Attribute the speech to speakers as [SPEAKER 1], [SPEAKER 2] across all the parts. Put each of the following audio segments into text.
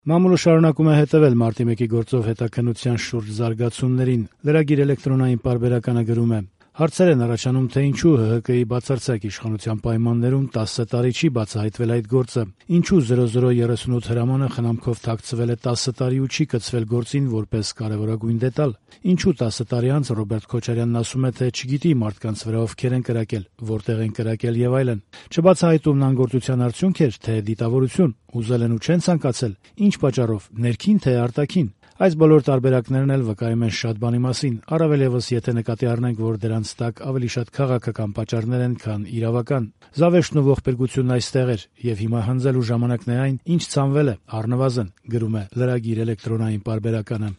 [SPEAKER 1] Մամուլը շարունակում է հետևել մարտի 1-ի գործով հետաքննության շուրջ զարգացումներին։ Լրագիր էլեկտրոնային պարբերականը գրում է. Հարցեր են առաջանում, թե ինչու ՀՀԿ-ի բացարձակ իշխանության պայմաններում 10 տարի չի բացահայտվել այդ գործը, ինչու 0038 հրամանը խնամքով թաքցվել է 10 տարի ու չի կցվել գործին որպես կարևորագույն դետալ, ինչու 10 տարի անց Ռոբերտ Քոչարյանն ասում է, թե չգիտի մարդկանց վրա ովքեր են կրակել, որտեղ են կրակել եւ այլն։ Չբացահայտումն անգործության արդյունք էր, թե դիտավորություն, ուզել են ու չեն ցանկացել, ինչ պատճառով, ներքին թե արտաքին։ Այս բոլոր տարբերակներն էլ վկայում են շատ բանի մասին, առավել եւս եթե նկատի առնենք, որ դրանց տակ ավելի շատ քաղաքական պատճառներ են, քան իրավական։ Զավեշտն ու ողբերգությունն այստեղ էր, եւ հիմա հնձելու ժամանակն է այն, ինչ ցանվել է, առնվազն, գրում է լրագիր էլեկտրոնային պարբերականը։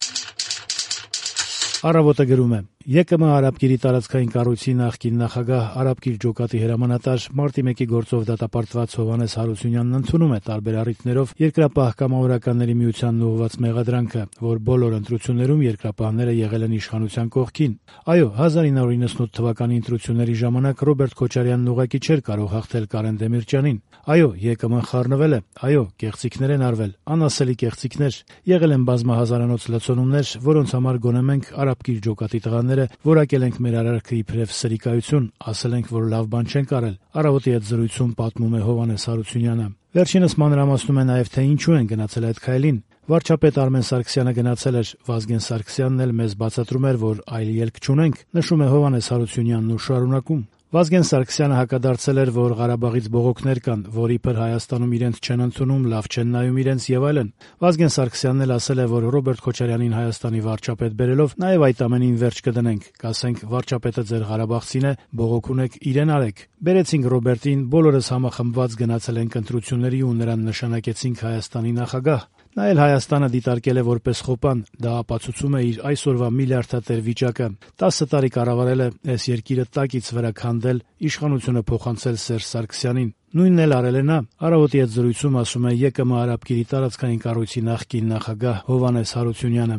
[SPEAKER 1] Առավոտը գրում է. ԵԿՄ Արաբկիրի տարածքային կառույցի նախկին նախագահ Արաբկիր ջոկատի հրամանատար մարտի 1-ի գործով դատապարտված Հովհաննես Հարությունյանն ընդունում է տարբեր առիթներով Երկրապահ կամավորականների միությանն ուղղված մեղադրանքը, որ բոլոր ընտրություններում երկրապահները եղել են իշխանության կողքին։ Այո, 1998 թվականի ընտրությունների ժամանակ Ռոբերտ Քոչարյանն ուղղակի չէր կարող հաղթել Կարեն Դեմիրճյանին։ Այո, ԵԿՄ-ն խառնվել է, այո, կեղծիքներ են արվել, անասելի կեղծիքներ, եղել են բազմահազարանոց լցոնումներ, որոնց համար գոնե մենք Արաբկիր ջոկատի տղաները որակել ենք մեր արարքը իբրև սրիկայություն, ասել ենք, որ լավ բան չենք արել։ Առավոտի այդ զրույցում պատմում է Հովհաննես Հարությունյանը։ Վերջինս մանրամասնում է նաև, թե ինչու են գնացել այդ քայլին։ Վարչապետ Արմեն Սարգսյանը գնացել էր, Վազգեն Սարգսյանն էլ մեզ բացատրում էր, որ այլ ելք չունենք, նշում է Հովհաննես Հարությունյանն ու շարունակում։ Վազգեն Սարգսյանը հակադարձել էր, որ Ղարաբաղից բողոքներ կան, որ իբր Հայաստանում իրենց չեն ընդունում, լավ չեն նայում իրենց եւ այլն։ Վազգեն Սարգսյանն էլ ասել է, որ Ռոբերտ Քոչարյանին Հայաստանի վարչապետ բերելով նաեւ այդ ամենին վերջ կդնենք, կասենք վարչապետը ձեր Ղարաբաղցին է, բողոք ունեք, իրեն արեք։ Բերեցինք Ռոբերտին, բոլորս համախմբված գնացել ենք ընտրությունների ու նրան նշանակեցինք Հայաստանի նախագահ։ Նա էլ Հայաստանը դիտարկել է որպես խոպան, դա ապացուցում է իր այսօրվա միլիարդատեր վիճակը։ 10 տարի կառավարել է, այս երկիրը տակից վրա քանդել, իշխանությունը փոխանցել Սերժ Սարգսյանին։ Նույնն էլ արել է նա։ Առավոտի այդ զրույցում ասում է ԵԿՄ Արաբկիրի տարածքային կառույցի նախկին նախագահ Հովհաննես Հարությունյանը։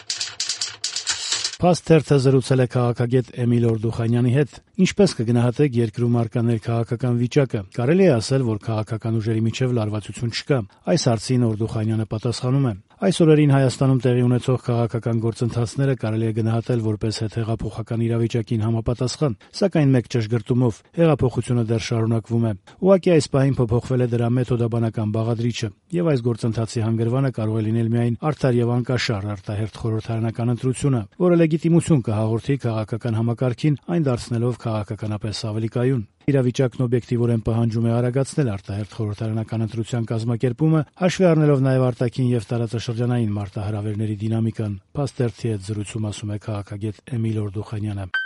[SPEAKER 1] Փաստ թերթը զրուցել է քաղաքագետ Էմիլ Օրդուխանյանի հետ։ Ինչպես կգնահատեք երկրում առկա ներքաղաքական վիճակը։ Կարելի է ասել, որ քաղաքական ուժերի միջև լարվածություն չկա։ Այս հարցին Օրդուխանյանը պատասխանում է. Այս օրերին Հայաստանում տեղի ունեցող քաղաքական գործընթացները կարելի է գնահատել որպես հետհեղափոխական իրավիճակին համապատասխան, սակայն մեկ ճշգրտումով՝ հեղափոխությունը դեռ շարունակվում է։ Ուղղակի այս պահին փոփոխվել է դրա մեթոդաբանական բաղադրիչը, եւ այս գործընթացի հանգրվանը կարող է լինել միայն արդար եւ անկաշառ արտահերթ խորհրդարանական ընտրությունը, որը լեգիտիմություն կհաղորդի քաղաքական համակարգին, այն դարձնելով քաղաքականապես ավելի կայուն։ Իրավիճակն օբյեկտիվորեն պահանջում է արագացնել արտահերթ խորհրդարանական ընտրության կազմակերպումը, հաշվի առնելով նաև արտաքին եւ տարածաշրջանային մարտահրավերների դինամիկան։ Փաստ թերթի հետ զրույցում ասում է քաղաքագետ Էմիլ Օրդուխանյանը։